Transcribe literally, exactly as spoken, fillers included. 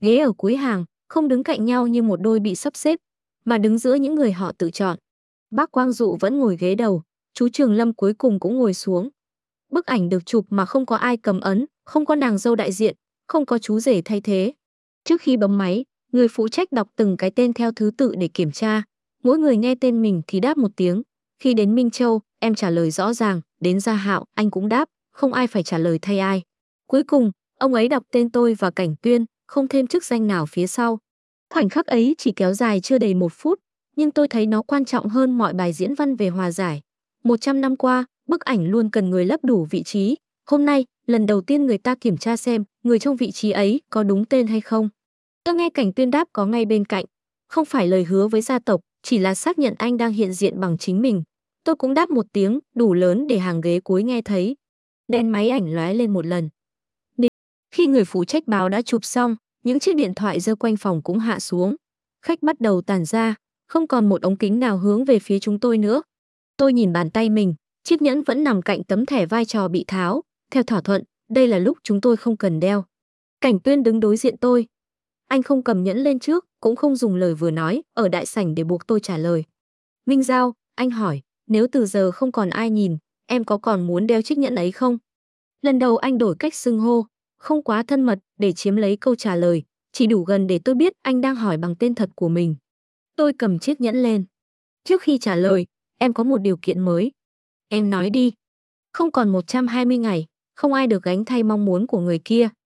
Ghế ở cuối hàng, không đứng cạnh nhau như một đôi bị sắp xếp, mà đứng giữa những người họ tự chọn. Bác Quang Dụ vẫn ngồi ghế đầu, chú Trường Lâm cuối cùng cũng ngồi xuống. Bức ảnh được chụp mà không có ai cầm ấn, không có nàng dâu đại diện, không có chú rể thay thế. Trước khi bấm máy, người phụ trách đọc từng cái tên theo thứ tự để kiểm tra. Mỗi người nghe tên mình thì đáp một tiếng. Khi đến Minh Châu, em trả lời rõ ràng, đến Gia Hạo, anh cũng đáp, không ai phải trả lời thay ai. Cuối cùng, ông ấy đọc tên tôi và Cảnh Tuyên, không thêm chức danh nào phía sau. Khoảnh khắc ấy chỉ kéo dài chưa đầy một phút, nhưng tôi thấy nó quan trọng hơn mọi bài diễn văn về hòa giải. một trăm năm qua, bức ảnh luôn cần người lấp đủ vị trí. Hôm nay, lần đầu tiên người ta kiểm tra xem người trong vị trí ấy có đúng tên hay không. Tôi nghe Cảnh Tuyên đáp có ngay bên cạnh. Không phải lời hứa với gia tộc, chỉ là xác nhận anh đang hiện diện bằng chính mình. Tôi cũng đáp một tiếng, đủ lớn để hàng ghế cuối nghe thấy. Đèn máy ảnh lóe lên một lần. Khi người phụ trách báo đã chụp xong, những chiếc điện thoại giơ quanh phòng cũng hạ xuống. Khách bắt đầu tản ra, không còn một ống kính nào hướng về phía chúng tôi nữa. Tôi nhìn bàn tay mình, chiếc nhẫn vẫn nằm cạnh tấm thẻ vai trò bị tháo. Theo thỏa thuận, đây là lúc chúng tôi không cần đeo. Cảnh Tuyên đứng đối diện tôi. Anh không cầm nhẫn lên trước, cũng không dùng lời vừa nói ở đại sảnh để buộc tôi trả lời. Minh Giao, anh hỏi, nếu từ giờ không còn ai nhìn, em có còn muốn đeo chiếc nhẫn ấy không? Lần đầu anh đổi cách xưng hô, không quá thân mật để chiếm lấy câu trả lời, chỉ đủ gần để tôi biết anh đang hỏi bằng tên thật của mình. Tôi cầm chiếc nhẫn lên. Trước khi trả lời, em có một điều kiện mới. Em nói đi. Không còn một trăm hai mươi ngày, không ai được gánh thay mong muốn của người kia.